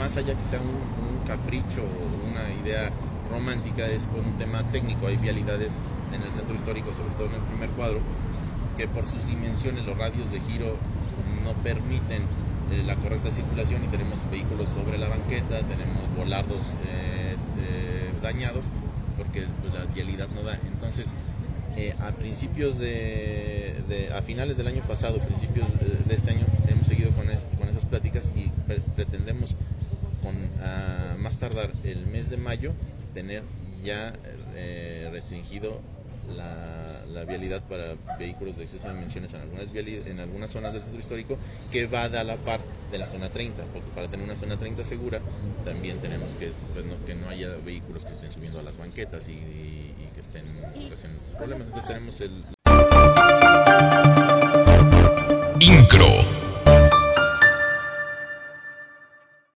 más allá que sea un capricho o una idea romántica, es por un tema técnico. Hay vialidades en el centro histórico, sobre todo en el primer cuadro, que por sus dimensiones, los radios de giro no permiten la correcta circulación, y tenemos vehículos sobre la banqueta, tenemos volardos dañados porque pues, la vialidad no da. Entonces, a finales del año pasado, principios de este año, hemos seguido con esas pláticas, y pretendemos a más tardar el mes de mayo tener ya restringido la vialidad para vehículos de exceso de dimensiones en algunas zonas del centro histórico, que va a la par de la zona 30, porque para tener una zona 30 segura también tenemos que no haya vehículos que estén subiendo a las banquetas y que estén ocasionando problemas. Entonces tenemos